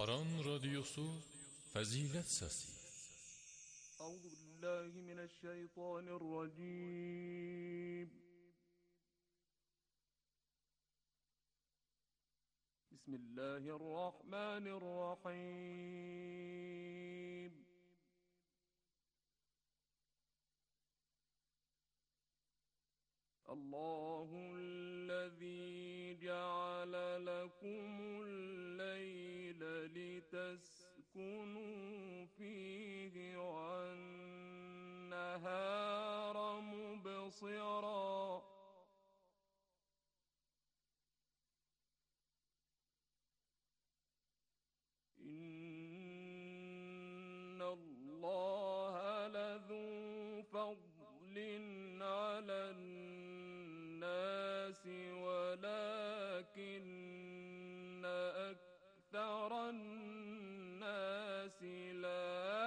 Aran Radyosu Fazilet Sesi. Euzu billahi mineşşeytanirracim. Bismillahirrahmanirrahim. Allahüllezî ceale lekumul-leyle liteskunû fîhi ve'n-nehâre mubsirâ. İnnallâhe lezû fadlin alen-nâsi velâkinne ekseran-nâsi lâ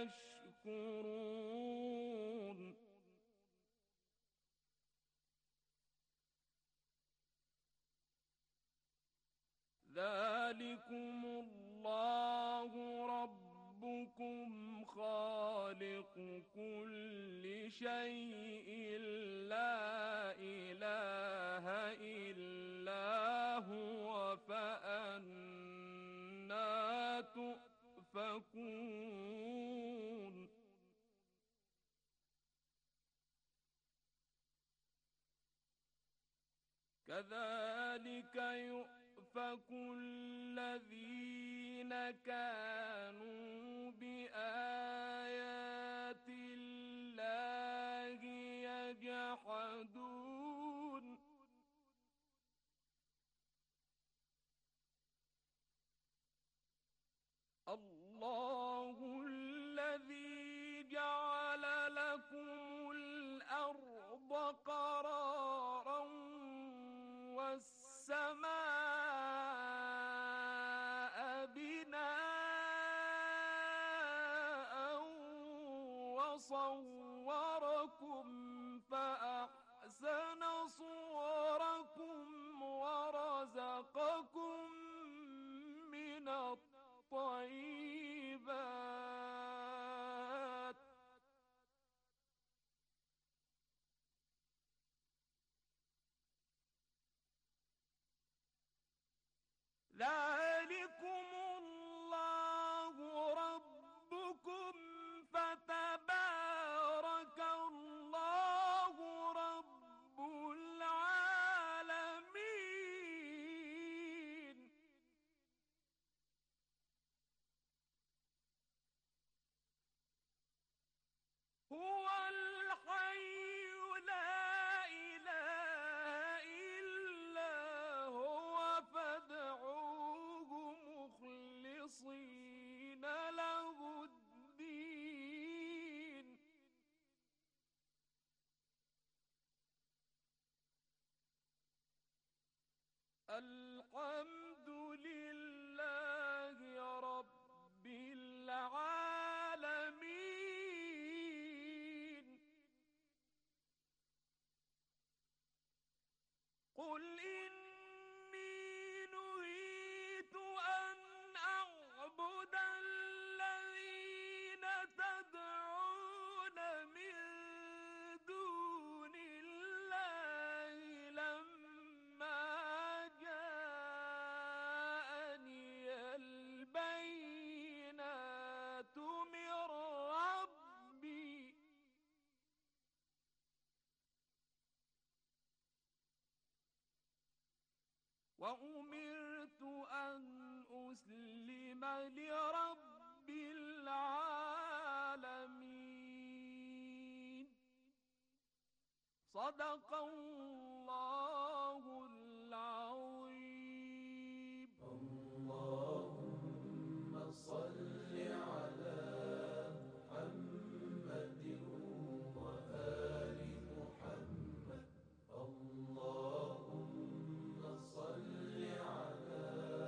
yeşkurûn. Zâlikumullâhu rabbukum khâliku kulli şey'in lâ ilâhe illâ huve feennâ tu'fekûn. كذلك يؤفك الذين كانوا بآيات الله يجحدون. الله الذي جعل لكم الأرض قرارا والسماء بناء وصوركم فأحسن صوركم ورزقكم من الطيبات. ذلكم الله ربكم فتبارك الله رب العالمين. هو الحي لا إله إلا هو فادعوه مخلصين له الدين. الحمد لله رب العالمين. قل إني نهيت أن أعبد الذين تدعون من دون الله لما جاءني البينات من ربي. وأمرت أن أسلم لرب العالمين. صدق الله العظيم. اللهم صل على محمد وآل محمد. اللهم صل على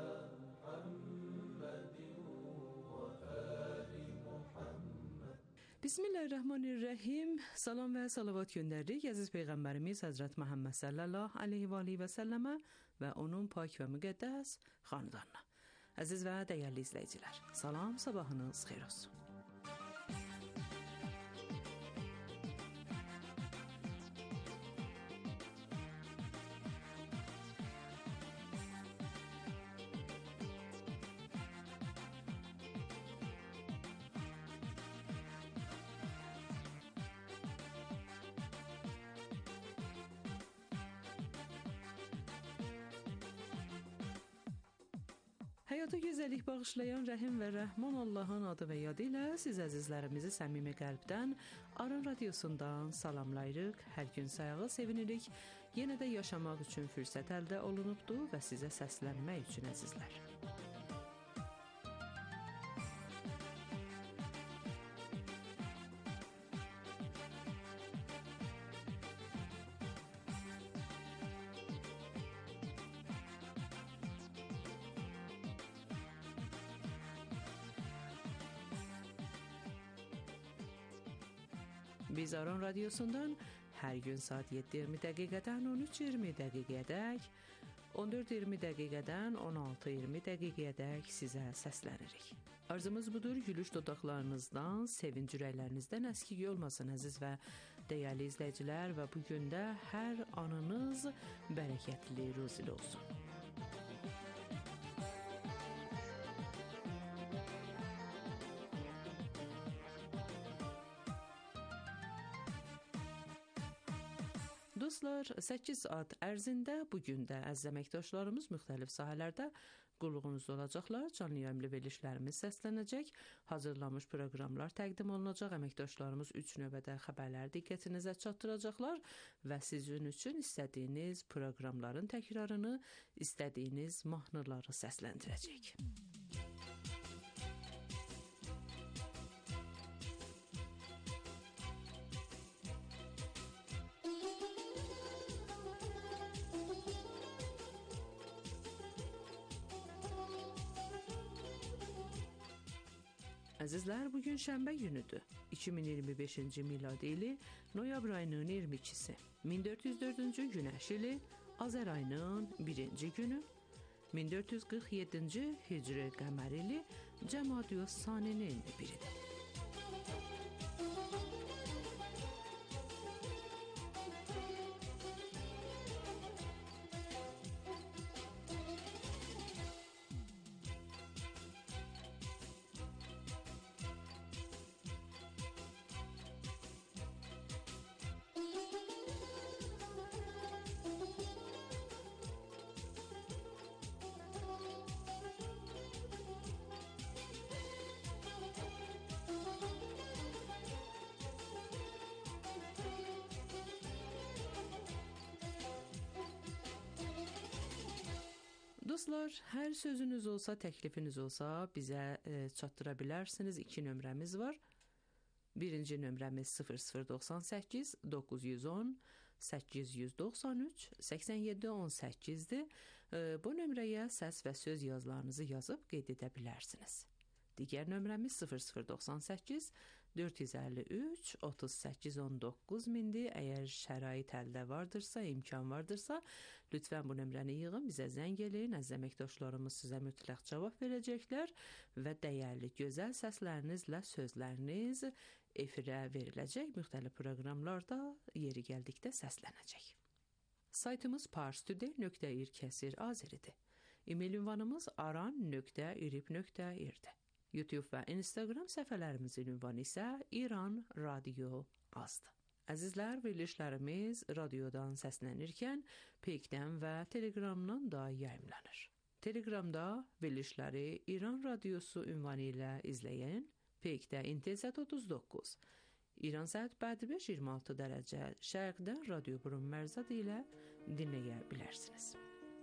محمد وآل محمد. Bismillahirrahmanirrahim. Salam və salavat göndərdik əziz Peyğəmbərimiz Həzrət Məhəmməd sallallahu aleyhi və aleyhi və səlləmə və onun pak və müqəddəs xanədanına. Əziz və dəyərli izləyicilər, salam, sabahınız xeyir olsun. Həyata gözəllik bağışlayan Rəhim və Rəhman Allahın adı və yadı ilə siz əzizlərimizi səmimi qəlbdən Aran radiosundan salamlayırıq. Hər gün sayağa sevinirik. Yenə də yaşamaq üçün fürsət əldə olunubdur və sizə səslənmək üçün əzizlər. Biz Aran radiosundan hər gün saat 7:20 dəqiqədən 13:20 dəqiqəyədək, 14:20 dəqiqədən 16:20 dəqiqəyədək sizə səslənirik. Arzumuz budur, gülüş dodaqlarınızdan, sevinc ürəklərinizdən əskik olmasın əziz və dəyərli izləyicilər və bu gün də hər anınız bərəkətli, ruzili olsun. Dostlar, 8 saat ərzində bugün də əziz əməkdaşlarımız müxtəlif sahələrdə qulluğunuzda olacaqlar. Canlı yayımlı verilişlərimiz səslənəcək, hazırlanmış proqramlar təqdim olunacaq. Əməkdaşlarımız 3 növbədə xəbərləri diqqətinizə çatdıracaqlar və sizin üçün istədiyiniz proqramların təkrarını, istədiyiniz mahnıları səsləndirəcək. Əzizlər, bugün şənbə günüdür. 2025-ci miladi ili noyabr ayının 22-si. 1404-cü günəş ili Azər ayının 1-ci günü. 1447-ci Hicri qəmər ili Cəmadiyus Saninin biridir. Dostlar, hər sözünüz olsa, təklifiniz olsa bizə çatdıra bilərsiniz. 2 nömrəmiz var. Birinci nömrəmiz 0098 910 893 8718-dir. Bu nömrəyə səs və söz yazılarınızı yazıb qeyd edə bilərsiniz. Digər nömrəmiz 0098 453 3819 mindir. Əgər şərait əldə vardırsa, imkan vardırsa, lütfən bu nömrəni yığın, bizə zəng eləyin. Əziz əməkdaşlarımız sizə mütləq cavab verəcəklər və dəyərli, gözəl səslərinizlə sözləriniz efirə veriləcək. Müxtəlif proqramlarda yeri gəldikdə səslənəcək. Saytımız parstoday.ir/azeridir. E-mail ünvanımız aran.irib.ir-dir. YouTube və Instagram səhifələrimizin ünvanı isə İran Radio azdır. Əzizlər, verilişlərimiz radiodan səslənirkən Peykdən və Telegramdan da yayımlanır. Telegramda verilişləri İran Radiosu ünvanı ilə izləyin. Peykdə İntezat 39, İran saat 5:26 dərəcə şərqdən Radio Burun Mərzad ilə dinləyə bilərsiniz.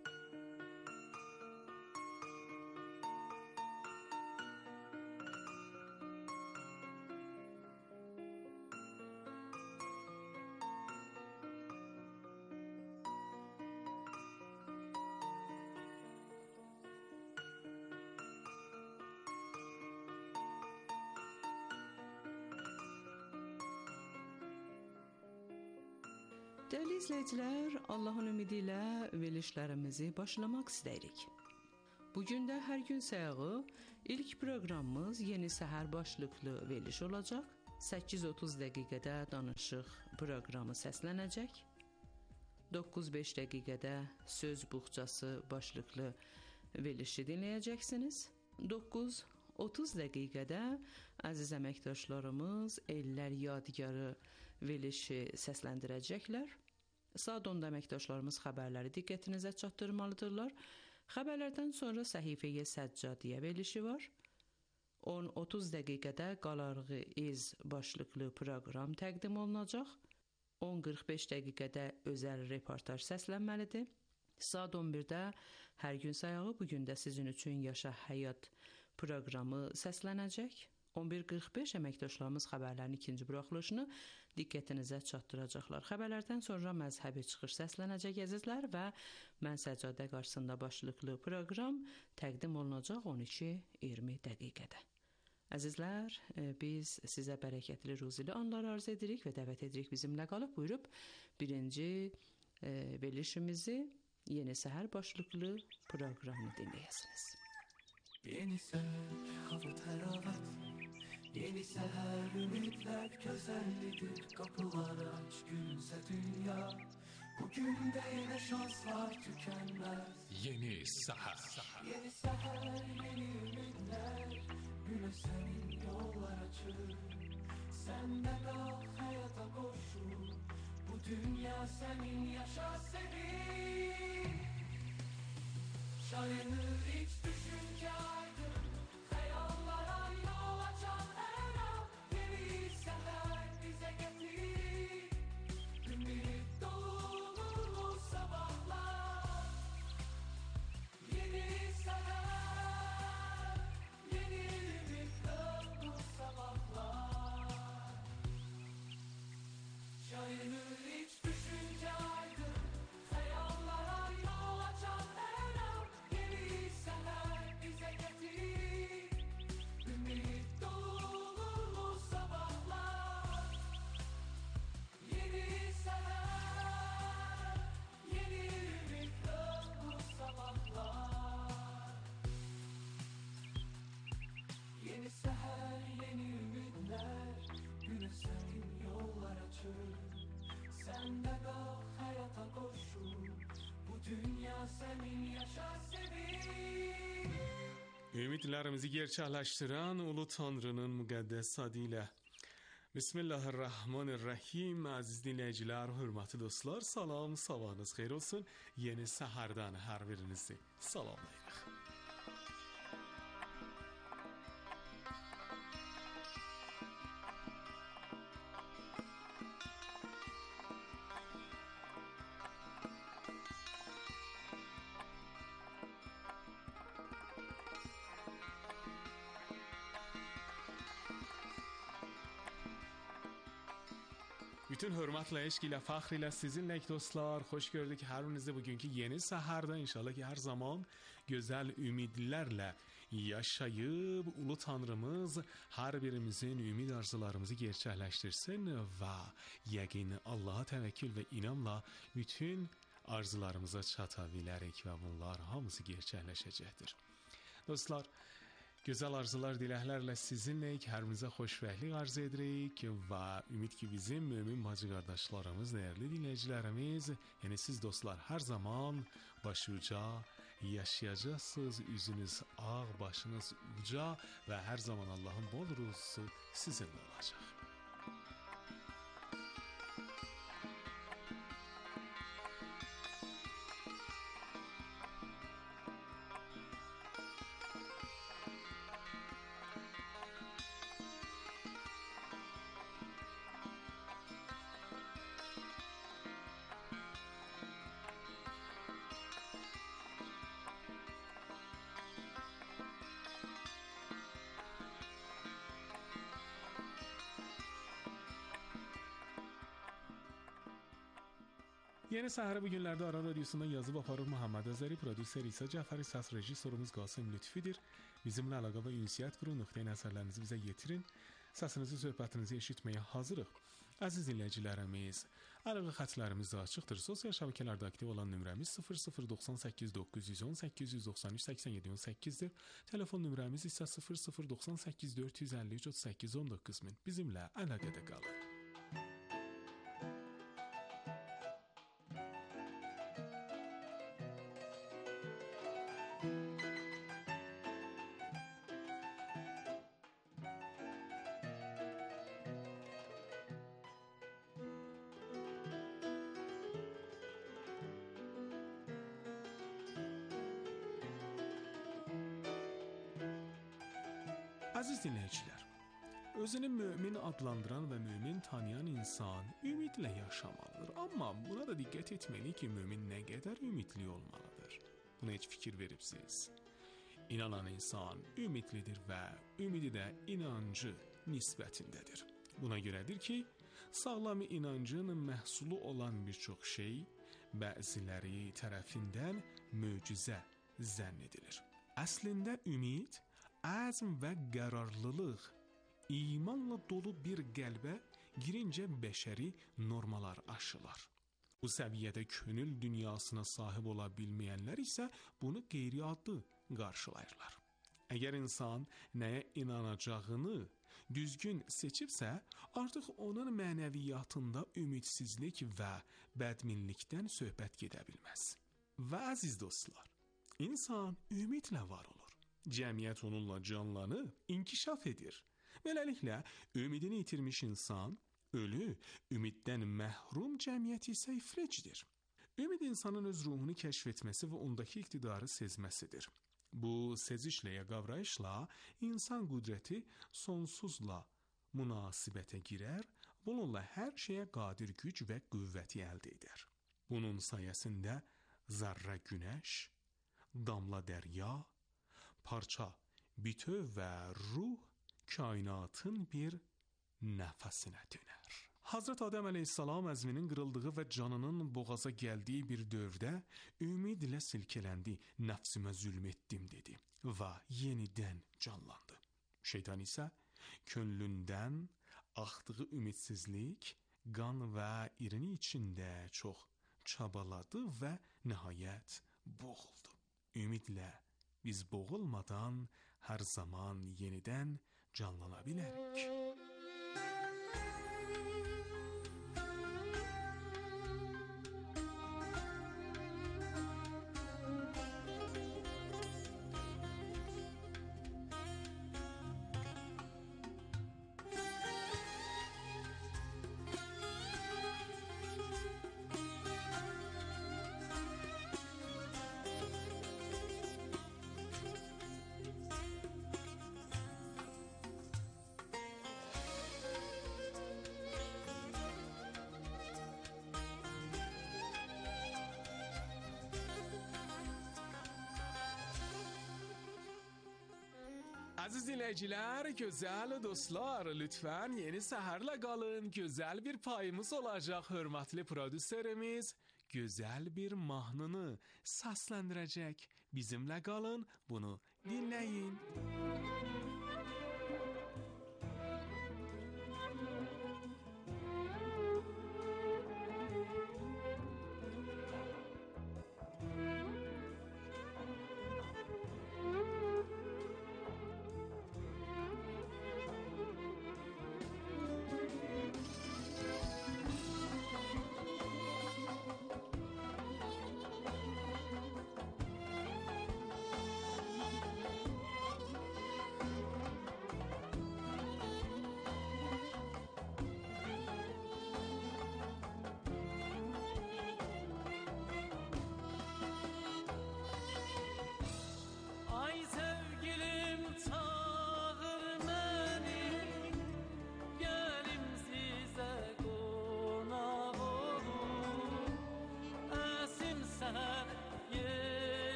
Dəyərli izləyicilər, Allahın ümidi ilə verilişlərimizi başlamaq istəyirik. Bugün də hər gün sayağı ilk proqramımız Yeni Səhər başlıqlı veriliş olacaq. 8:30 dəqiqədə danışıq proqramı səslənəcək. 9:05 dəqiqədə söz buxçası başlıqlı verilişi dinləyəcəksiniz. 9:30 dəqiqədə əziz əməkdaşlarımız Ellər Yadigarı verilişi səsləndirəcəklər. Saat 10-da əməkdaşlarımız xəbərləri diqqətinizə çatdırmalıdırlar. Xəbərlərdən sonra Səhifəyə Səccadiyə verilişi var. 10:30 dəqiqədə Qalarğı İz başlıqlı proqram təqdim olunacaq. 10:45 dəqiqədə özəl reportaj səslənməlidir. Saat 11-də hər gün sayağı bugün də sizin üçün Yaşa Həyat proqramı səslənəcək. 11:45 əməkdaşlarımız xəbərlərin ikinci buraxılışını diqqətinizə çatdıracaqlar. Xəbərlərdən sonra məzhəbi çıxış səslənəcək əzizlər və Mən Səccadə qarşısında başlıqlı proqram təqdim olunacaq 12:20 dəqiqədə. Əzizlər, biz sizə bərəkətli, ruzili anlar arzu edirik və dəvət edirik bizimlə qalıb buyurub birinci verilişimizi Yeni Səhər başlıqlı proqramı dinləyəsiniz. Yeni səhər, hava təravət. Yeni səhər, ümidlər gözəllidir. Qapılar aç, gülsə dünya. Bugün də yenə şanslar tükənməz. Yeni Səhər. Yeni səhər, yeni ümidlər. Günə sənin yollar açır. Sən də qalx həyata qoşul. Bu dünya sənin, yaşa sevin. Şayanır iç düşünce aydın. Hayallara yol açan her an. Yeni seher bize getir. Ümit dolu sabahlar. Yeni seher, yeni ümit dolu sabahlar. Şayanır iç düşünce aydın. Hayallara yol açan her an. Yeni seher bize getir. Ümit dolu sabahlar. Yeni seher, yeni ümit dolu sabahlar. Yeni seher, yeni ümitler. Güne senin yollar açır. Sen de kalk hayata koşul. Bu dünya senin, yaşa sevin. Ümidlərimizi gerçəkləşdirən Ulu Tanrının müqəddəs adı ilə. Bismillahirrahmanirrahim. Əziz dinləyicilər, hörmətli dostlar, salam, sabahınız xeyir olsun. Yeni səhərdən hər birinizi salamlayırıq. Bütün hörmətlə, eşq ilə, fəxr ilə sizinləyik dostlar. Xoş gördük hər birinizi bugünkü yeni səhərdə. İnşallah ki, hər zaman gözəl ümidlərlə yaşayıb Ulu Tanrımız hər birimizin ümid arzularımızı gerçəkləşdirsin və yəqin Allaha təvəkkül və inamla bütün arzularımıza çata bilərik və bunlar hamısı gerçəkləşəcəkdir. Dostlar, gözəl arzular, diləklərlə sizinləyik, hər birinizə xoşbəxtlik arzu edirik və ümid ki, bizim mömin bacı qardaşlarımız, dəyərli dinləyicilərimiz, yəni siz dostlar hər zaman başuca yaşayacaqsınız, üzünüz ağ, başınız uca və hər zaman Allahın bol ruzusu sizinlə olacaq. Yeni səhəri bu günlərdə Aran Radyosu'ndan yazıb aparır Muhammed Azəri, prodüser İsa Cəfəri, səs rejissorumuz Qasım Lütfidir. Bizimlə əlaqə və ünsiyyət qurun, nöqteyi nəzərlərinizi bizə yetirin. Səsinizi, söhbətinizi eşitməyə hazırıq. Əziz dinləyicilərimiz, əlaqə xətlərimiz də açıqdır. Sosial şəbəkələrdə aktiv olan nömrəmiz 0098 910 893 87 18-dir. Telefon nömrəmiz isə 0098 453 38 19. Bizimlə əlaqədə qalın. Əziz dinləyicilər, özünü mömin adlandıran və mömin tanıyan insan ümidlə yaşamalıdır. Amma buna da diqqət etməliyik ki, mömin nə qədər ümidli olmalıdır. Buna heç fikir veribsiz? İnanan insan ümidlidir və ümidi də inancı nisbətindədir. Buna görədir ki, sağlam inancın məhsulu olan bir çox şey bəziləri tərəfindən möcüzə zənn edilir. Əslində ümid əzm və qərarlılıq, imanla dolu bir qəlbə girincə bəşəri normalar aşılar. Bu səviyyədə könül dünyasına sahib ola bilməyənlər isə bunu qeyri-adlı qarşılayırlar. Əgər insan nəyə inanacağını düzgün seçibsə, artıq onun mənəviyyatında ümidsizlik və bədminlikdən söhbət gedə bilməz. Və əziz dostlar, insan ümidlə var olur. Cəmiyyət onunla canlanıb, inkişaf edir. Beləliklə, ümidini itirmiş insan ölü, ümiddən məhrum, cəmiyyət isə iflicdir. Ümid insanın öz ruhunu kəşf etməsi və ondakı iqtidarı sezməsidir. Bu sezişlə ya qavrayışla insan qüdrəti sonsuzla münasibətə girər, bununla hər şeyə qadir güc və qüvvəti əldə edər. Bunun sayəsində zərrə günəş, damla dərya, parça bütöv və ruh kainatın bir nəfəsinə dönər. Hazret Adəm əleyhissalam əzminin qırıldığı və canının boğaza gəldiyi bir dövrdə ümidlə silkələndi, nəfsimə zülm etdim dedi və yenidən canlandı. Şeytan isə könlündən axdığı ümidsizlik, qan və irini içində çox çabaladı və nəhayət boğuldu. Ümidlə biz boğulmadan hər zaman yenidən canlana bilərik. Əziz dinləyicilər, gözəl dostlar, lütfən yeni səhərlə qalın. Gözəl bir payımız olacaq. Hörmətli prodüserimiz gözəl bir mahnını səsləndirəcək. Bizimlə qalın, bunu dinləyin.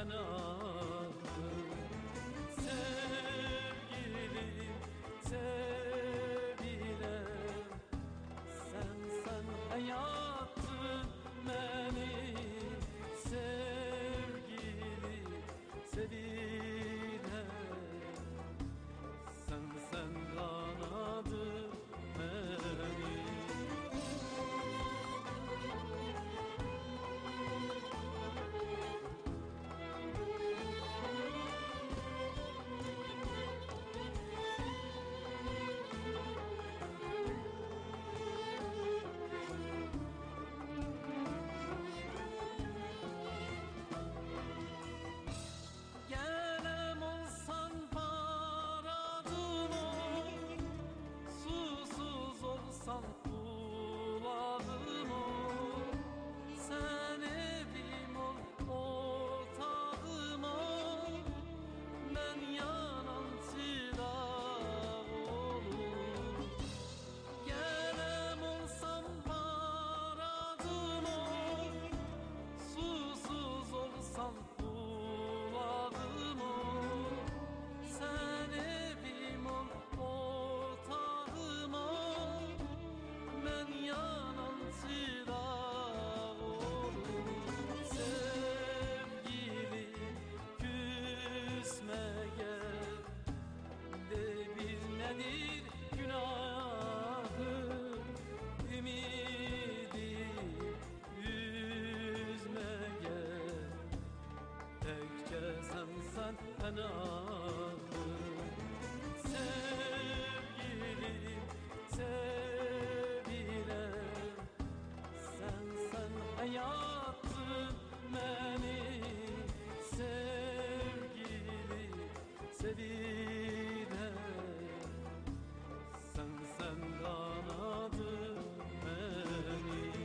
kanadım. Sevgilim, sevilem, sen hayatım benim. Sevgilim, sevilem, sen kanadım benim. Gelem olsan paradım ol, susuz olsan kulağım ol. Sen evim ol, otağım ol, ben yanan çırak olur. Gelem olsam paradım ol, susuz olsan kulağım ol. Sen evim ol, otağım ol, ben yanan çırak olur. Sevgilim, küsme gel, de bir nedir günahım, ümidi üzme gel, tekçe sen kanalım. Sevgilim, sevilem, sen hayatım benim. Sevgilim, sevilem, sen kanadım benim.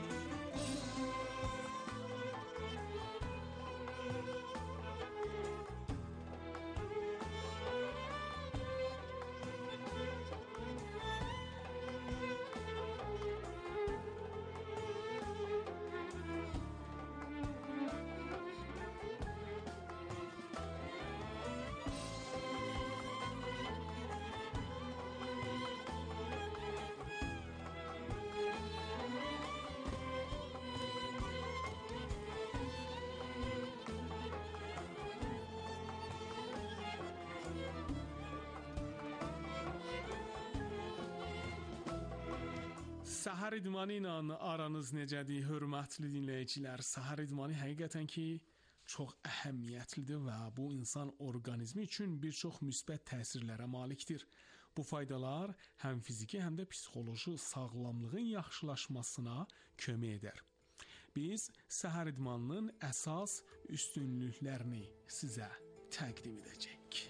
Səhər idmanı ilə aranız necədir, hörmətli dinləyicilər? Səhər idmanı həqiqətən ki çox əhəmiyyətlidir və bu insan orqanizmi üçün bir çox müsbət təsirlərə malikdir. Bu faydalar həm fiziki, həm də psixoloji sağlamlığın yaxşılaşmasına kömək edər. Biz səhər idmanının əsas üstünlüklərini sizə təqdim edəcəyik.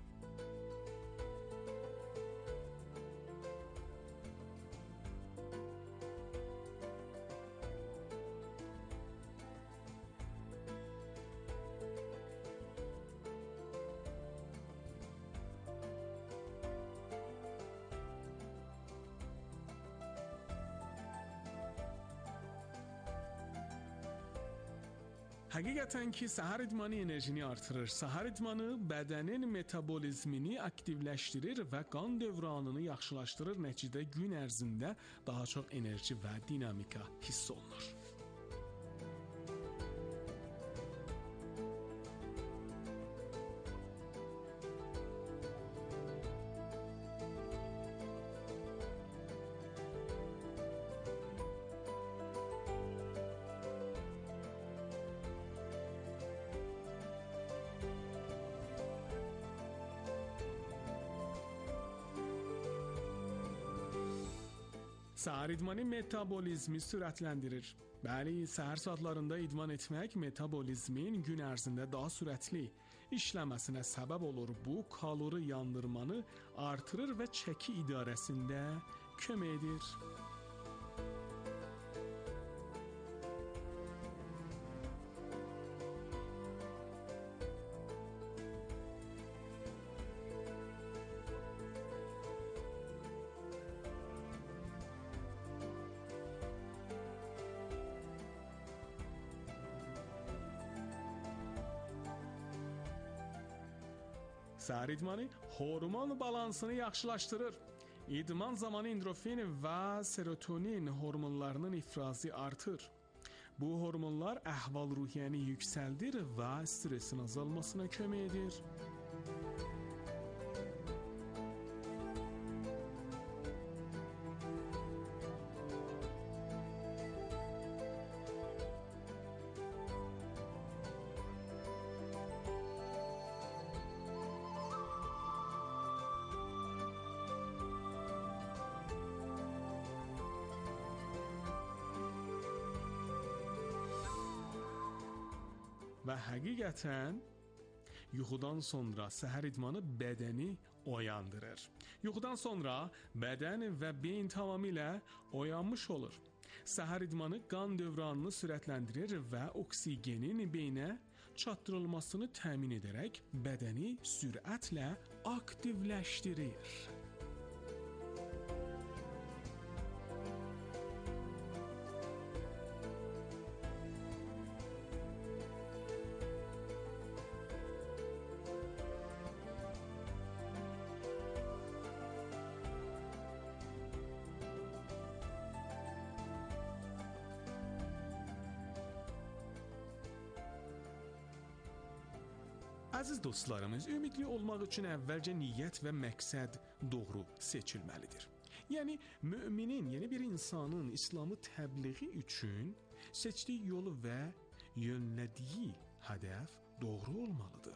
Həqiqətən ki, səhər idmanı enerjini artırır. Səhər idmanı bədənin metabolizmini aktivləşdirir və qan dövranını yaxşılaşdırır. Nəticədə gün ərzində daha çox enerji və dinamika hiss olunur. Səhər idmanı metabolizmi sürətləndirir. Bəli, səhər saatlarında idman etmək metabolizmin gün ərzində daha sürətli işləməsinə səbəb olur. Bu, kalori yandırmanı artırır və çəki idarəsində kömək edir. Səhər idmanı hormon balansını yaxşılaşdırır. İdman zamanı endorfin və serotonin hormonlarının ifrazı artır. Bu hormonlar əhval-ruhiyyəni yüksəldir və stressin azalmasına kömək edir. Və həqiqətən yuxudan sonra səhər idmanı bədəni oyandırır. Yuxudan sonra bədən və beyin tamamilə oyanmış olur. Səhər idmanı qan dövranını sürətləndirir və oksigenin beyinə çatdırılmasını təmin edərək bədəni sürətlə aktivləşdirir. Əziz dostlarımız, ümidli olmaq üçün əvvəlcə niyyət və məqsəd doğru seçilməlidir. Yəni, müminin, bir insanın İslamı təbliği üçün seçdiyi yolu və yönlədiyi hədəf doğru olmalıdır.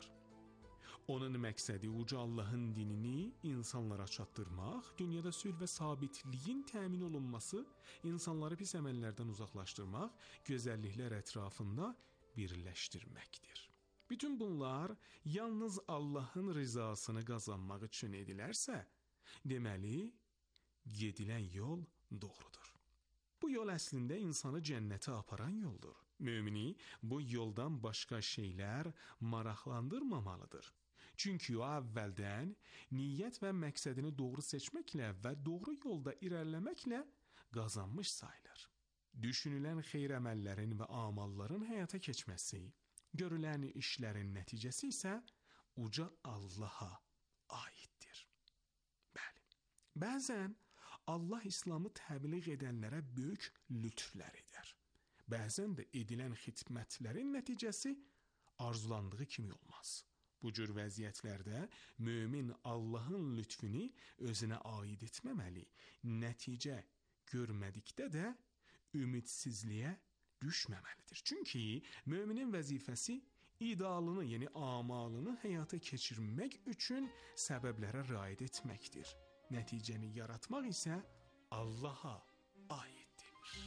Onun məqsədi uca Allahın dinini insanlara çatdırmaq, dünyada sülh və sabitliyin təmin olunması, insanları pis əməllərdən uzaqlaşdırmaq, gözəlliklər ətrafında birləşdirməkdir. Bütün bunlar yalnız Allahın rızasını qazanmaq üçün edilərsə, deməli, gedilən yol doğrudur. Bu yol əslində insanı cənnətə aparan yoldur. Mümini bu yoldan başqa şeylər maraqlandırmamalıdır. Çünki o əvvəldən niyyət və məqsədini doğru seçməklə və doğru yolda irəliləməklə qazanmış sayılır. Düşünülən xeyir əməllərin və amalların həyata keçməsi, görülən işlərin nəticəsi isə uca Allaha aiddir. Bəli, bəzən Allah İslamı təbliğ edənlərə böyük lütflər edər. Bəzən də edilən xidmətlərin nəticəsi arzulandığı kimi olmaz. Bu cür vəziyyətlərdə mömin Allahın lütfünü özünə aid etməməli, nəticə görmədikdə də ümidsizliyə düşməməlidir. Çünki müminin vəzifəsi idealını, amalını həyata keçirmək üçün səbəblərə riayət etməkdir. Nəticəni yaratmaq isə Allaha aiddir.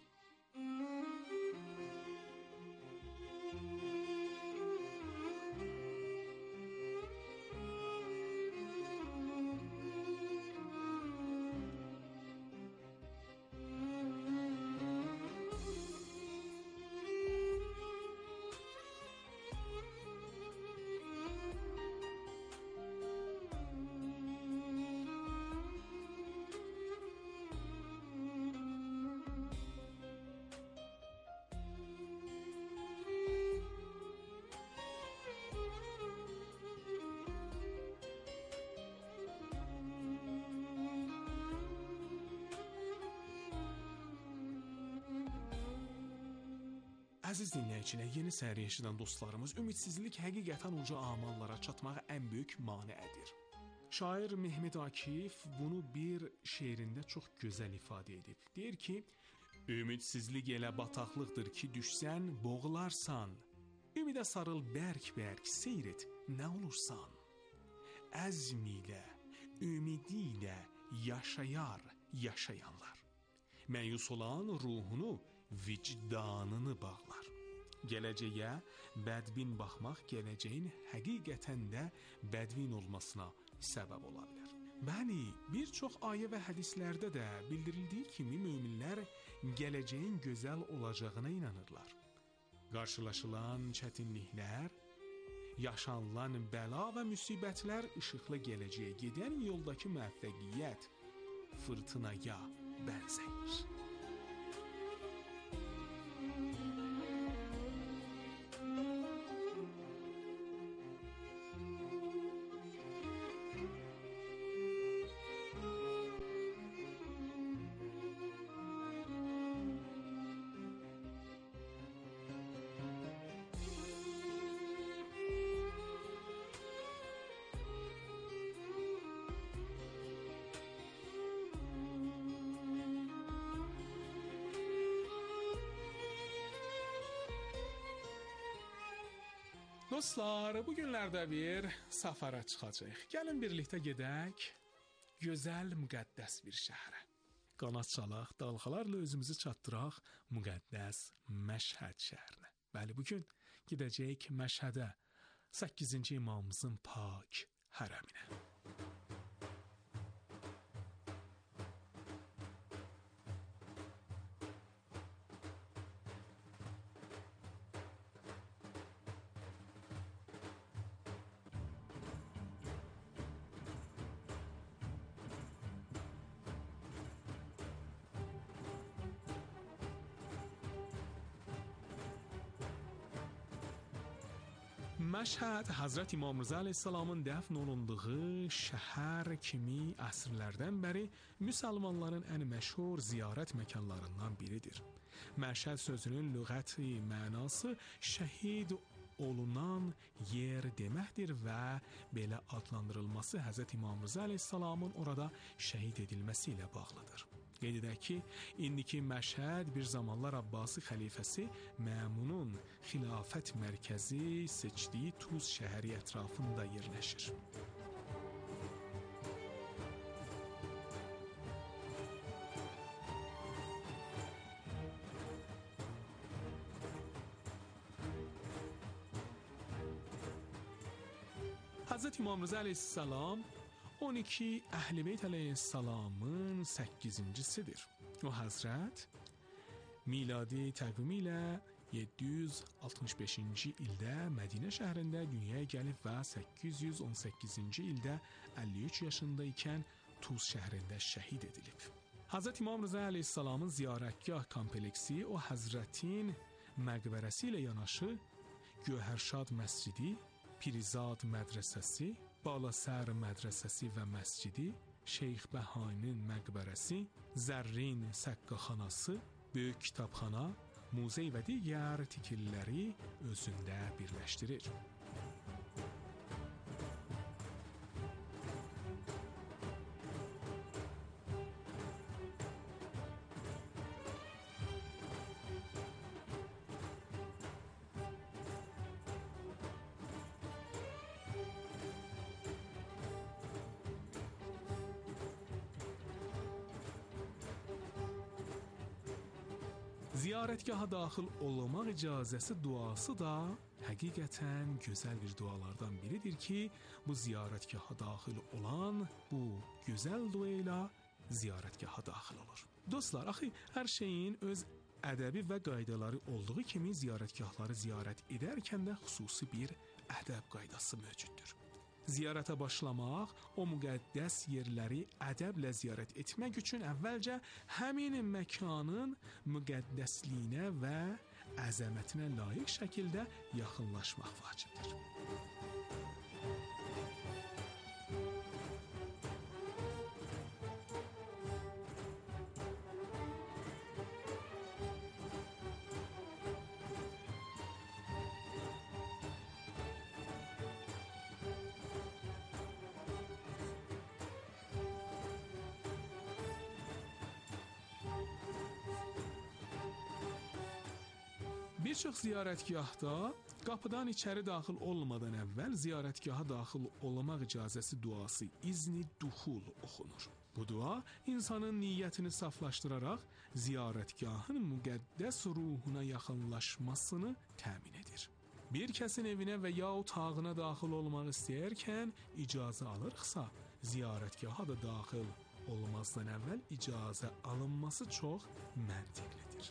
Əziz dinləyicilər, yeni səhər eşidən dostlarımız, ümidsizlik həqiqətən uca amallara çatmağa ən böyük maneədir. Şair Mehmet Akif bunu bir şeirində çox gözəl ifadə edib. Deyir ki, ümidsizlik elə bataqlıqdır ki, düşsən, boğularsan. Ümidə sarıl bərk-bərk, seyr et, nə olursan. Əzm ilə, ümidi ilə yaşayar yaşayanlar. Məyus olan ruhunu, vicdanını bağlar. Gələcəyə bədbin baxmaq gələcəyin həqiqətən də bədbin olmasına səbəb ola bilər. Bəli, bir çox ayə və hədislərdə də bildirildiyi kimi möminlər gələcəyin gözəl olacağına inanırlar. Qarşılaşılan çətinliklər, yaşanılan bəla və müsibətlər işıqlı gələcəyə gedən yoldakı müvəffəqiyyət fırtınaya bənzəyir. Dostlar, bu günlərdə bir səfərə çıxacağıq. Gəlin birlikdə gedək gözəl, müqəddəs bir şəhərə. Qanat çalaq, dalğalarla özümüzü çatdıraq müqəddəs Məşhəd şəhərinə. Bəli, bugün gedəcəyik Məşhədə, 8-ci imamımızın pak hərəminə. Məşhəd Həzrət İmam Rza əleyhissalamın dəfn olunduğu şəhər kimi əsrlərdən bəri müsəlmanların ən məşhur ziyarət məkanlarından biridir. Məşhəd sözünün lüğəti mənası şəhid olunan yer deməkdir və belə adlandırılması Həzrət İmam Rza əleyhissalamın orada şəhid edilməsi ilə bağlıdır. Qeyd edək ki, indiki Məşhəd bir zamanlar Abbasi xəlifəsi Məmunun xilafət mərkəzi seçdiyi Tuz şəhəri ətrafında yerləşir. Həzrət İmam Rza əleyhissalam 12 Əhl-i Beyt əleyhissalamın 8-cisidir. O həzrət miladi təqvimi ilə 765-ci ildə Mədinə şəhərində dünyaya gəlib və 818-ci ildə 53 yaşında ikən Tuz şəhərində şəhid edilib. Həzrət İmam Rza əleyhissalamın ziyarətgah kompleksi o həzrətin məqbərəsi ilə yanaşı Gövhərşad məscidi, Pirizad mədrəsəsi, Balasər mədrəsəsi və məscidi, Şeyx Bəhaninin məqbərəsi, Zərrin səqqaxanası, böyük kitabxana, muzey və digər tikililəri özündə birləşdirir. Ziyarətgaha daxil olmaq icazəsi duası da həqiqətən gözəl bir dualardan biridir ki, bu ziyarətgaha daxil olan bu gözəl dua ilə ziyarətgaha daxil olur. Dostlar, axı hər şeyin öz ədəbi və qaydaları olduğu kimi ziyarətgahları ziyarət edərkən də xüsusi bir ədəb qaydası mövcuddur. Ziyarətə başlamaq, o müqəddəs yerləri ədəblə ziyarət etmək üçün əvvəlcə həmin məkanın müqəddəsliyinə və əzəmətinə layiq şəkildə yaxınlaşmaq vacibdir. Bir çox ziyarətgahda qapıdan içəri daxil olmadan əvvəl ziyarətgaha daxil olmaq icazəsi duası izni duxul oxunur. Bu dua insanın niyyətini saflaşdıraraq ziyarətgahın müqəddəs ruhuna yaxınlaşmasını təmin edir. Bir kəsin evinə və ya otağına daxil olmaq istəyərkən icazə alırıqsa, ziyarətgaha da daxil olmazdan əvvəl icazə alınması çox məntiqlidir.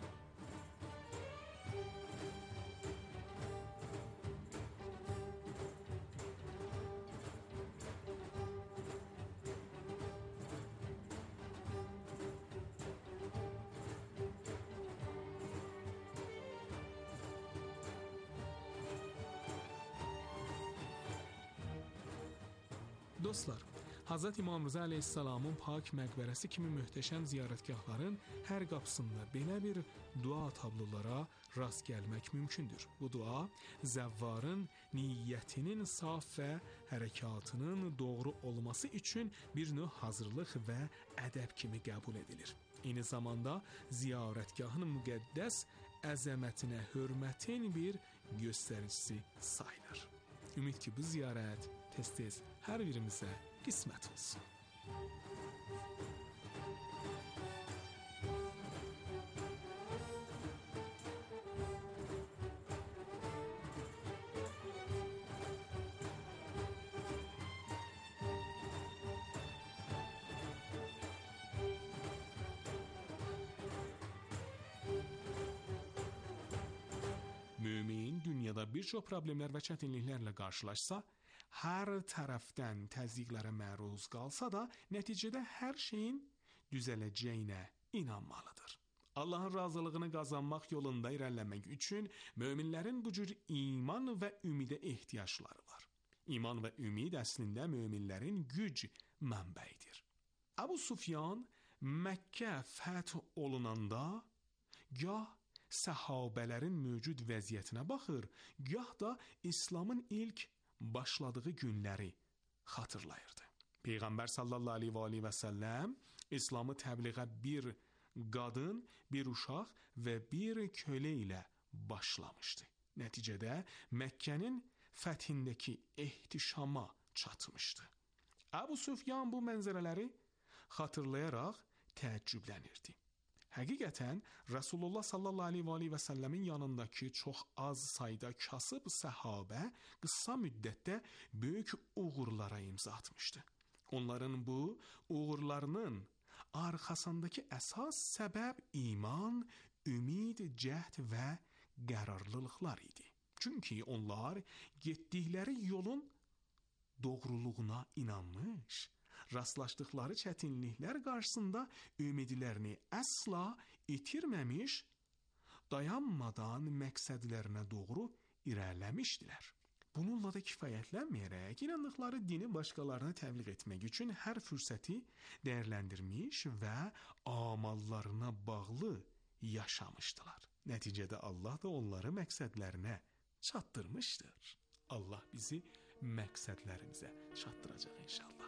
Dostlar, Hazreti İmam Rza əleyhissalamın pak məqbərəsi kimi möhtəşəm ziyarətgahların hər qapısında belə bir dua tablolara rast gəlmək mümkündür. Bu dua zəvvarın niyyətinin saf və hərəkatının doğru olması üçün bir növ hazırlıq və ədəb kimi qəbul edilir. Eyni zamanda ziyarətgahın müqəddəs əzəmətinə hörmətin bir göstəricisi sayılır. Ümid ki bu ziyarət tez-tez hər birimizə qismət olsun. Mümin dünyada bir çox problemlər və çətinliklərlə qarşılaşsa, hər tərəfdən təzyiqlərə məruz qalsa da, nəticədə hər şeyin düzələcəyinə inanmalıdır. Allahın razılığını qazanmaq yolunda irəliləmək üçün möminlərin bu cür iman və ümidə ehtiyacları var. İman və ümid əslində möminlərin güc mənbəyidir. Əbu Sufyan Məkkə fəth olunanda gah səhabələrin mövcud vəziyyətinə baxır, gah da İslamın ilk başladığı günləri xatırlayırdı. Peyğəmbər sallallahu aleyhi və səlləm İslamı təbliğə bir qadın, bir uşaq və bir kölə ilə başlamışdı. Nəticədə Məkkənin fəthindəki ehtişama çatmışdı. Əbu Süfyan bu mənzərələri xatırlayaraq təəccüblənirdi. Həqiqətən Rasulullah sallallahu aleyhi və səlləmin yanındakı çox az sayda kasıb səhabə qısa müddətdə böyük uğurlara imza atmışdı. Onların bu uğurlarının arxasındakı əsas səbəb iman, ümid, cəhd və qərarlılıqlar idi. Çünki onlar getdikləri yolun doğruluğuna inanmış, rastlaşdıqları çətinliklər qarşısında ümidlərini əsla itirməmiş, dayanmadan məqsədlərinə doğru irəliləmişdilər. Bununla da kifayətlənməyərək, inandıqları dini başqalarına təbliğ etmək üçün hər fürsəti dəyərləndirmiş və amallarına bağlı yaşamışdılar. Nəticədə Allah da onları məqsədlərinə çatdırmışdır. Allah bizi məqsədlərimizə çatdıracaq inşallah.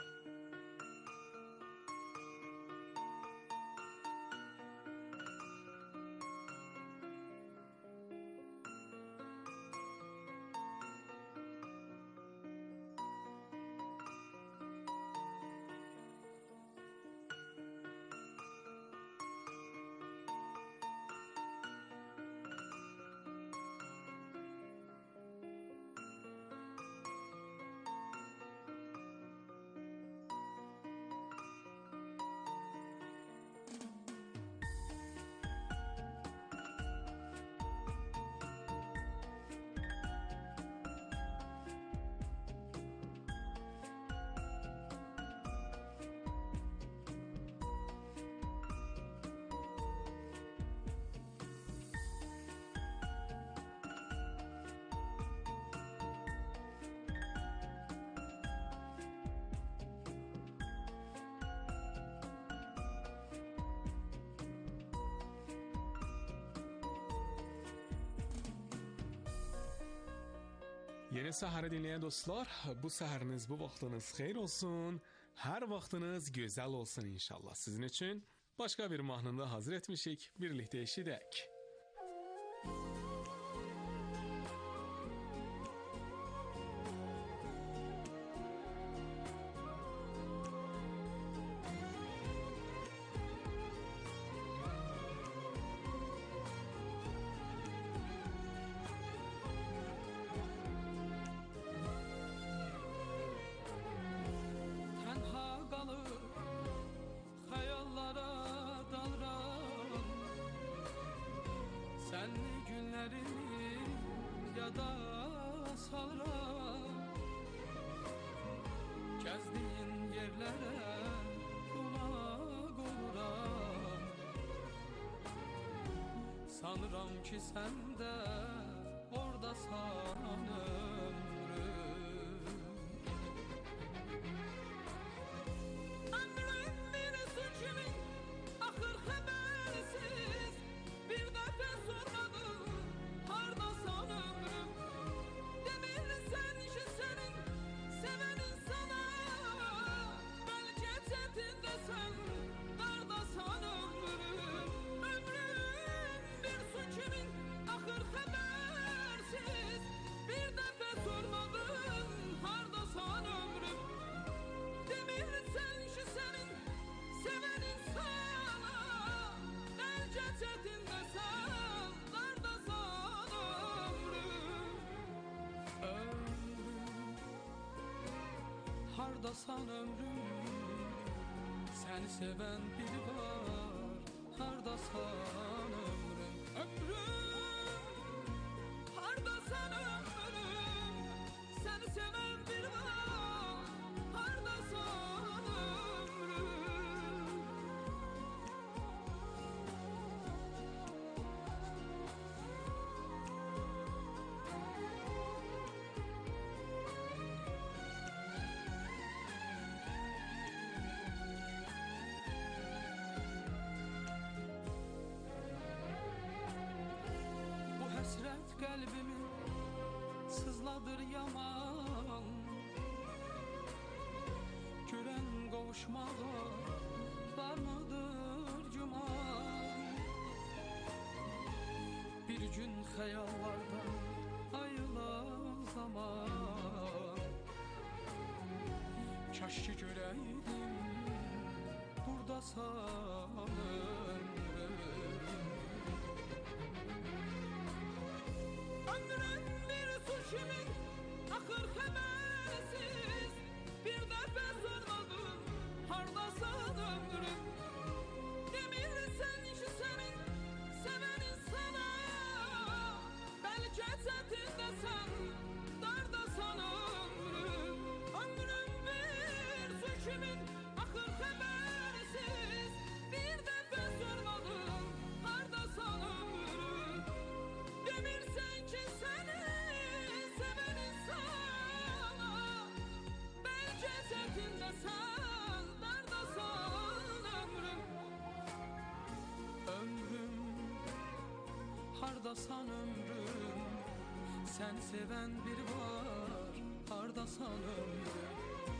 Yeni Səhəri dinləyən dostlar, bu səhəriniz, bu vaxtınız xeyir olsun, hər vaxtınız gözəl olsun inşallah. Sizin üçün başqa bir mahnını hazır etmişik, birlikdə eşidək. Sənli günlərimi yada salıram, gəzdiyin yerlərə qonaq oluram. Sanıram ki sən də ordasan ömrüm. Ömrüm bir su kimi axır xəbərsiz, bir dəfə sormadım hardasan ömrüm. Demirsən ki sənin sevənin sana, bəlkə çətindəsən, dardasan ömrüm. Ömrüm bir su kimi axır xəbərsiz, bir dəfə sormadım hardasan ömrüm, seni seven biri var. Hardasan ömrüm, hardasan ömrüm, seni seven biri var. Hardasan ömrüm. Hasret kalbimi sızladır yaman, gören kavuşmağa var mıdır güman? Bir gün hayallardan ayılan zaman, kaş ki göreydim burada sanırım. Ömrüm bir su kimin akır habersiz, bir dəfə sormadım hardasan ömrüm. Demirsən ki sənin sevenin sana, bəlkə çətindəsən, dardasan ömrüm. Ömrüm bir su kimin akır habersiz, bir dəfə sormadım hardasan ömrüm. Demirsən ki səni sevenin sana, bəlkə çətindəsən, dardasan ömrüm. Ömrüm, hardasan ömrüm, səni sevən biri var. Hardasan ömrüm,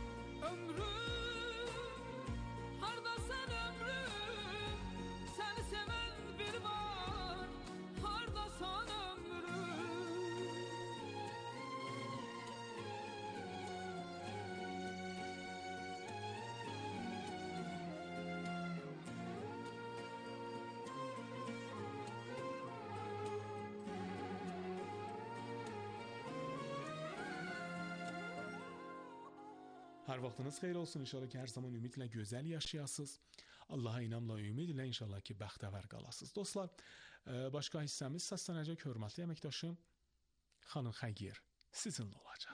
hardasan ömrüm, səni sevən biri var. Hardasan ömrüm. Her vaxtınız xeyir olsun. İnşallah ki, her zaman ümidlə gözəl yaşayasınız. Allah'a inamla, ümid ilə inşallah ki, bəxtəvər qalasınız. Dostlar, başqa hissəmiz səslənəcək. Hörmətli əməkdaşım xanım Xəgir sizinlə olacaq.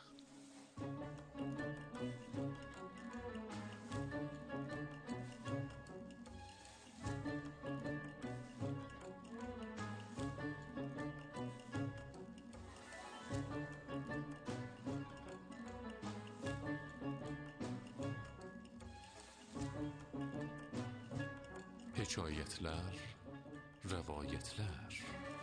Hekayetler, revayetler.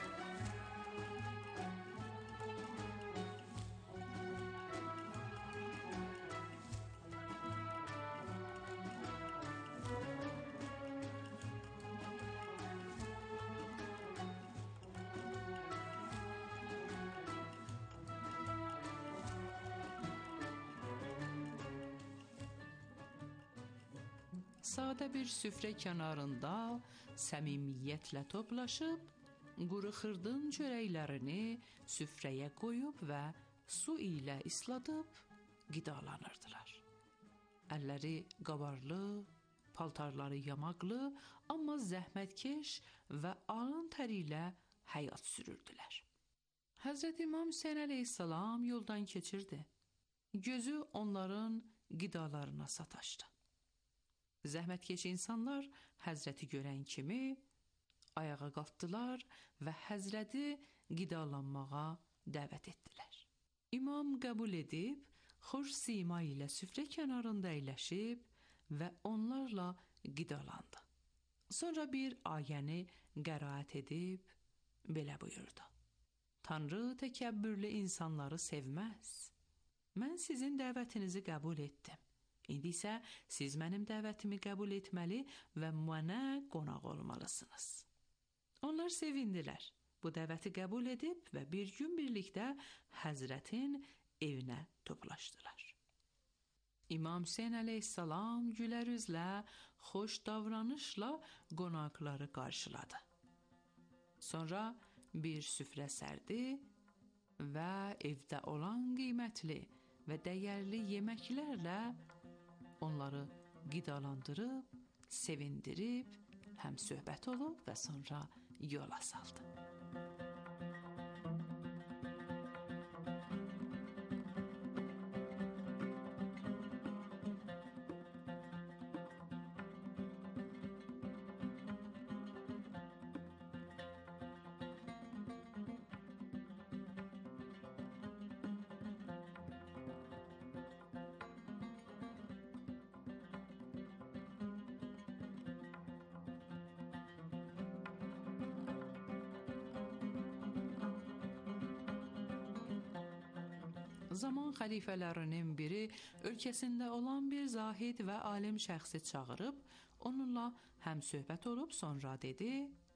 Sadə bir süfrə kənarında səmimiyyətlə toplaşıb, quru xırdın çörəklərini süfrəyə qoyub və su ilə isladıb qidalanırdılar. Əlləri qabarlı, paltarları yamaqlı, amma zəhmətkeş və alın təri ilə həyat sürürdülər. Həzrət İmam Hüseyn əleyhissalam yoldan keçirdi. Gözü onların qidalarına sataşdı. Zəhmətkeş insanlar Həzrəti görən kimi ayağa qalxdılar və Həzrəti qidalanmağa dəvət etdilər. İmam qəbul edib, xoş sima ilə süfrə kənarında əyləşib və onlarla qidalandı. Sonra bir ayəni qəraət edib belə buyurdu: Tanrı təkəbbürlü insanları sevməz. Mən sizin dəvətinizi qəbul etdim. İndi isə siz mənim dəvətimi qəbul etməli və mənə qonaq olmalısınız. Onlar sevindilər. Bu dəvəti qəbul edib və bir gün birlikdə Həzrətin evinə toplaşdılar. İmam Hüseyn əleyhissalam gülər üzlə, xoş davranışla qonaqları qarşıladı. Sonra bir süfrə sərdi və evdə olan qiymətli və dəyərli yeməklərlə onları qidalandırıb, sevindirib, həm söhbət olub və sonra yola saldı. Zaman xəlifələrinin biri ölkəsində olan bir zahid və alim şəxsi çağırıb, onunla həm söhbət olub, sonra dedi: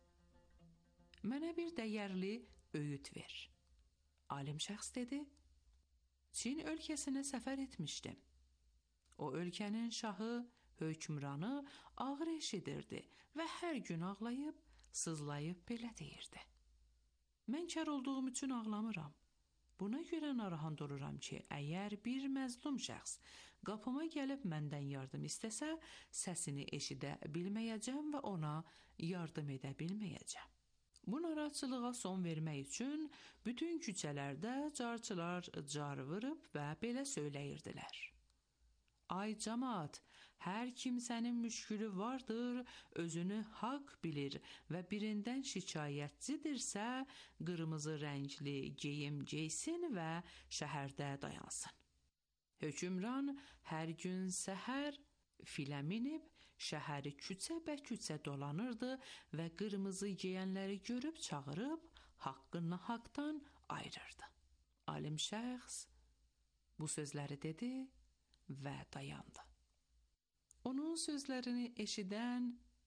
"Mənə bir dəyərli öğüt ver." Alim şəxs dedi: "Çin ölkəsinə səfər etmişdim. O ölkənin şahı, hökmranı ağır eşidirdi və hər gün ağlayıb, sızlayıb belə deyirdi: Mən kar olduğum üçün ağlamıram. Buna görə narahat oluram ki, əgər bir məzlum şəxs qapıma gəlib məndən yardım istəsə, səsini eşidə bilməyəcəm və ona yardım edə bilməyəcəm. Bu narahatçılığa son vermək üçün bütün küçələrdə carçılar car vurub və belə söyləyirdilər: Ay camaat, hər kimsənin müşkülü vardır, özünü haqq bilir və birindən şikayətçidirsə, qırmızı rəngli geyim geysin və şəhərdə dayansın. Hökmran hər gün səhər filə minib, şəhəri küçə-bə-küçə dolanırdı və qırmızı geyənləri görüb çağırıb, haqqını haqdan ayırırdı. Alim şəxs bu sözləri dedi və dayandı. Onun sözlərini eşidən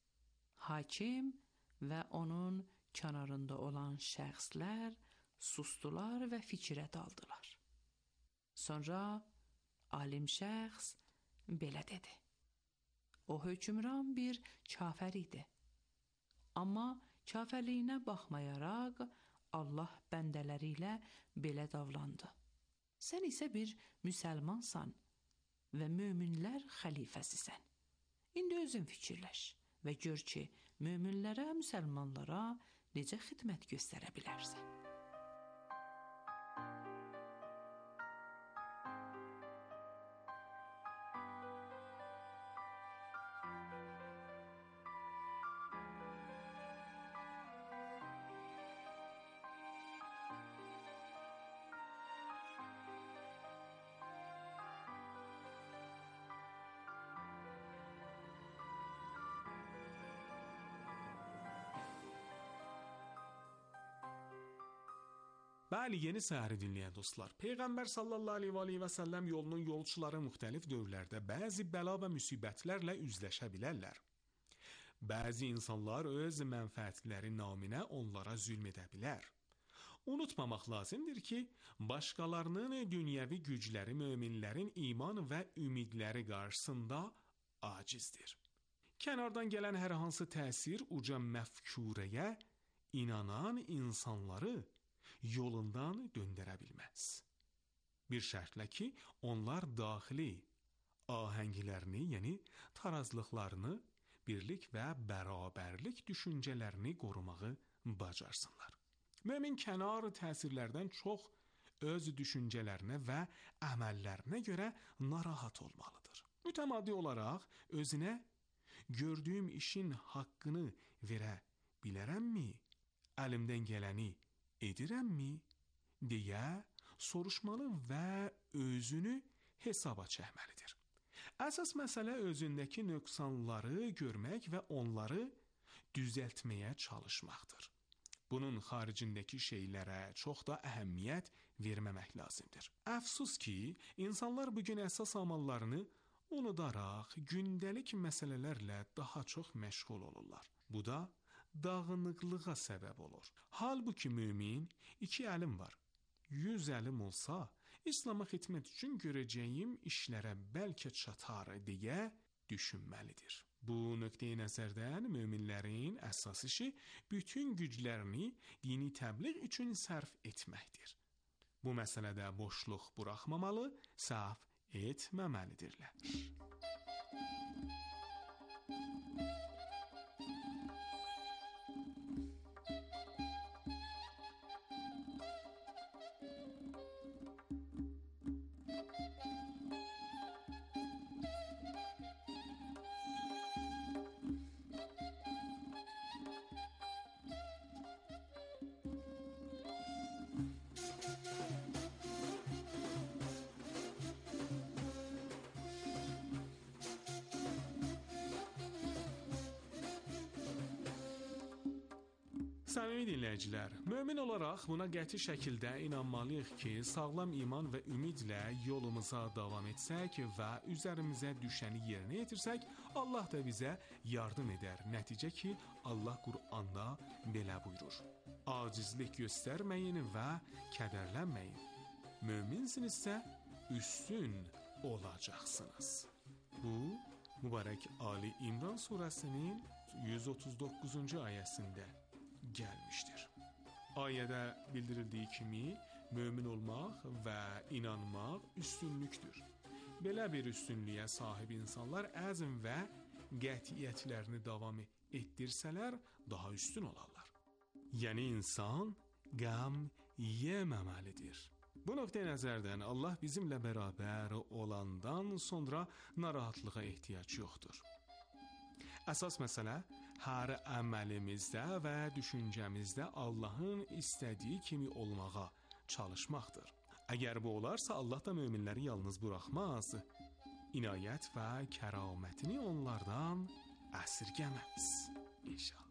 hakim və onun kənarında olan şəxslər sustular və fikrə daldılar. Sonra alim şəxs belə dedi: O hökmran bir kafir idi. Amma kafirliyinə baxmayaraq Allah bəndələri ilə belə davrandı. Sən isə bir müsəlmansan və möminlər xəlifəsisən. İndi özün fikirləş və gör ki, möminlərə, müsəlmanlara necə xidmət göstərə bilərsən. Bəli, yeni səhəri dinləyən dostlar, Peyğəmbər sallallahu aleyhi və səlləm yolunun yolçuları müxtəlif dövrlərdə bəzi bəla və müsibətlərlə üzləşə bilərlər. Bəzi insanlar öz mənfəətləri naminə onlara zülm edə bilər. Unutmamaq lazımdır ki, başqalarının dünyəvi gücləri möminlərin iman və ümidləri qarşısında acizdir. Kənardan gələn hər hansı təsir uca məfkurəyə inanan insanları yolundan döndərə bilməz. Bir şərtlə ki, onlar daxili ahənglərini, yəni tarazlıqlarını, birlik və bərabərlik düşüncələrini qorumağı bacarsınlar. Mömin kənar təsirlərdən çox öz düşüncələrinə və əməllərinə görə narahat olmalıdır. Mütəmadi olaraq özünə gördüyüm işin haqqını verə bilərəmmi? Əlimdən gələni edirəmmi? deyə soruşmalı və özünü hesaba çəkməlidir. Əsas məsələ özündəki nöqsanları görmək və onları düzəltməyə çalışmaqdır. Bunun xaricindəki şeylərə çox da əhəmiyyət verməmək lazımdır. Əfsus ki, insanlar bugün əsas amallarını unudaraq gündəlik məsələlərlə daha çox məşğul olurlar. Bu da dağınıqlığa səbəb olur. Halbuki mömin 2 əlim var. 100 əlim olsa, İslam'a xidmət üçün görəcəyim işlərə bəlkə çatar deyə düşünməlidir. Bu nöqteyi nəzərdən möminlərin əsas işi bütün güclərini dini təbliğ üçün sərf etməkdir. Bu məsələdə boşluq buraxmamalı, səhv etməməlidirlər. Səmimi dinləyicilər, mömin olaraq buna qəti şəkildə inanmalıyıq ki, sağlam iman və ümidlə yolumuza davam etsək və üzərimizə düşəni yerinə yetirsək, Allah da bizə yardım edər. Nəticə ki, Allah Quranda belə buyurur: acizlik göstərməyin və kədərlənməyin. Möminsinizsə üstün olacaqsınız. Bu, mübarək Ali İmran surəsinin 139-cu ayəsində gəlmişdir. Ayədə bildirildiyi kimi, mömin olmaq və inanmaq üstünlükdür. Belə bir üstünlüyə sahib insanlar əzm və qətiyyətlərini davam etdirsələr, daha üstün olarlar. Yəni insan qəm yeməməlidir. Bu nöqteyi nəzərdən Allah bizimlə bərabər olandan sonra narahatlığa ehtiyac yoxdur. Əsas məsələ hər əməlimizdə və düşüncəmizdə Allahın istədiyi kimi olmağa çalışmaqdır. Əgər bu olarsa, Allah da möminləri yalnız buraxmaz, inayət və kəramətini onlardan əsirgəməz. İnşallah.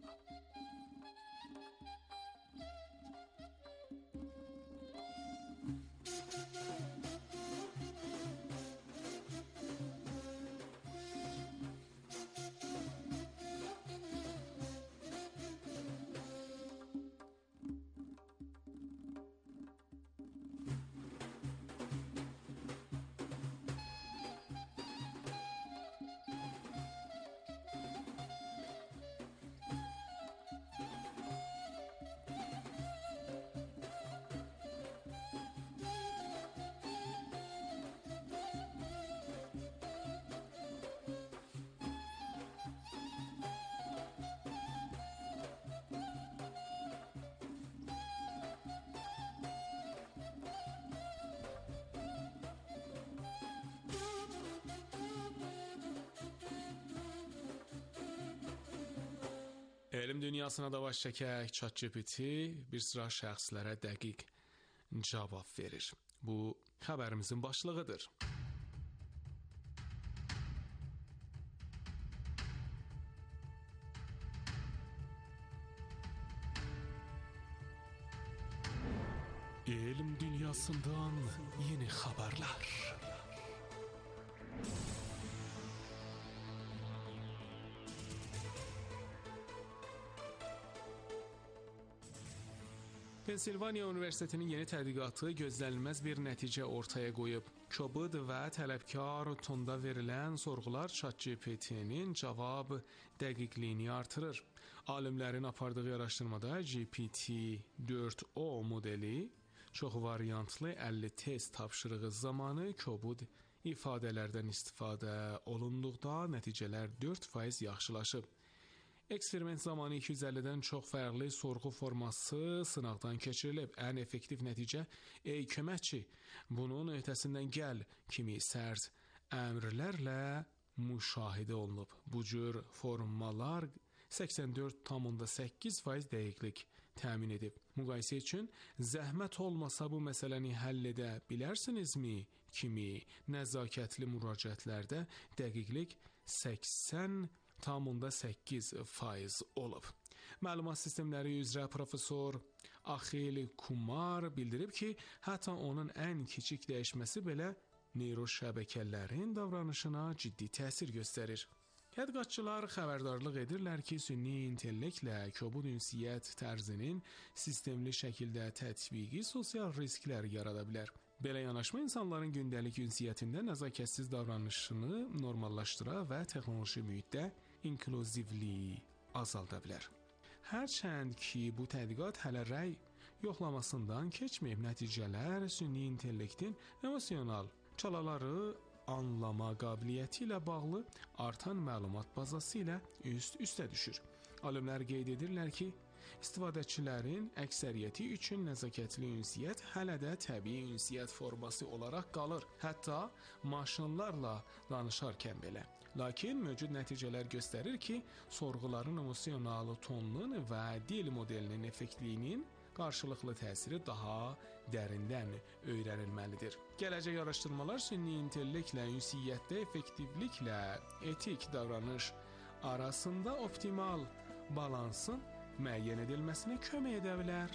Elm dünyasına da baş çəkək, ChatGPT bir sıra şəxslərə dəqiq cavab verir. Bu xəbərimizin başlığıdır. Elm dünyasından yeni xəbərlər. Pensilvaniya Universitetinin yeni tədqiqatı gözlənilməz bir nəticə ortaya qoyub. Kobud və tələbkar tonda verilən sorğular ChatGPT-nin cavab dəqiqliyini artırır. Alimlərin apardığı araşdırmada GPT-4o modeli çox variantlı 50 test tapşırığı zamanı kobud ifadələrdən istifadə olunduqda nəticələr 4% yaxşılaşıb. Eksperiment zamanı 250-dən çox fərqli sorğu forması sınaqdan keçirilib. Ən effektiv nəticə, ey köməkçi, bunun öhdəsindən gəl kimi sərt əmrlərlə müşahidə olunub. Bu cür formalar 84,8% dəqiqlik təmin edib. Müqayisə üçün, zəhmət olmasa bu məsələni həll edə bilərsinizmi kimi nəzakətli müraciətlərdə dəqiqlik 80,8% olub. Məlumat sistemləri üzrə professor Akhil Kumar bildirib ki, hətta onun ən kiçik dəyişməsi belə neyroşəbəkələrin davranışına ciddi təsir göstərir. Tədqiqatçılar xəbərdarlıq edirlər ki, süni intellektlə kobud ünsiyyət tərzinin sistemli şəkildə tətbiqi sosial risklər yarada bilər. Belə yanaşma insanların gündəlik ünsiyyətində nəzakətsiz davranışını normallaşdıra və texnoloji mühitdə inklüzivliyi azalda bilər. Hərçənd ki, bu tədqiqat hələ rəy yoxlamasından keçməyib, nəticələr süni intellektin emosional çalaları anlama qabiliyyəti ilə bağlı artan məlumat bazası ilə üst-üstə düşür. Alimlər qeyd edirlər ki, istifadəçilərin əksəriyyəti üçün nəzakətli ünsiyyət hələ də təbii ünsiyyət forması olaraq qalır. Hətta maşınlarla danışarkən belə. Lakin mövcud nəticələr göstərir ki, sorğuların emosional tonunun və dil modelinin effektliyinin qarşılıqlı təsiri daha dərindən öyrənilməlidir. Gələcək araşdırmalar süni intellektlə ünsiyyətdə effektivliklə etik davranış arasında optimal balansın müəyyən edilməsinə kömək edə bilər.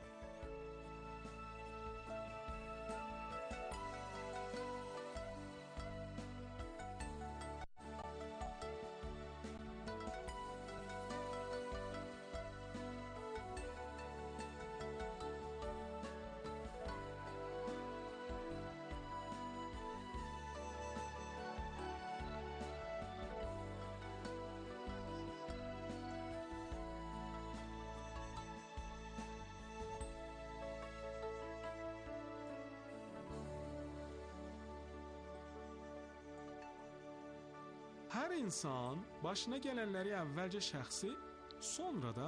Hər insan başına gələnləri əvvəlcə şəxsi, sonra da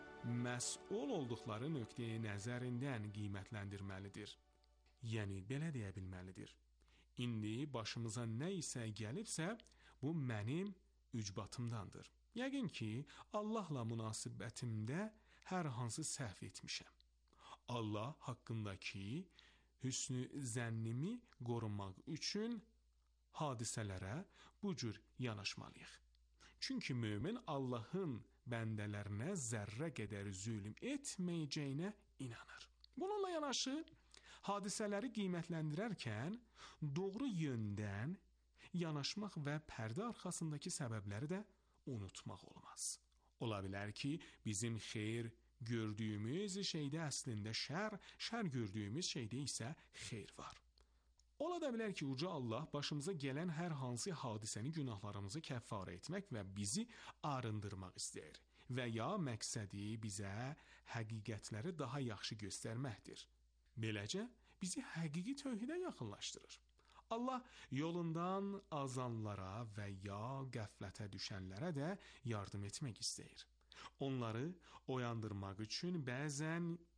məsul olduqları nöqteyi nəzərindən qiymətləndirməlidir. Yəni, belə deyə bilməlidir. İndi başımıza nə isə gəlibsə, bu mənim ücbatımdandır. Yəqin ki, Allahla münasibətimdə hər hansı səhv etmişəm. Allah haqqındakı hüsnü zənnimi qorumaq üçün hadisələrə bu cür yanaşmalıyıq. Çünki mömin Allahın bəndələrinə zərrə qədər zülm etməyəcəyinə inanır. Bununla yanaşı, hadisələri qiymətləndirərkən doğru yöndən yanaşmaq və pərdə arxasındakı səbəbləri də unutmaq olmaz. Ola bilər ki, bizim xeyr gördüyümüz şeydə əslində şər, şər gördüyümüz şeydə isə xeyr var. Ola da bilər ki, Uca Allah başımıza gələn hər hansı hadisəni günahlarımızı kəffarə etmək və bizi arındırmaq istəyir və ya məqsədi bizə həqiqətləri daha yaxşı göstərməkdir. Beləcə, bizi həqiqi tövhidə yaxınlaşdırır. Allah yolundan azanlara və ya qəflətə düşənlərə də yardım etmək istəyir. Onları oyandırmaq üçün bəzən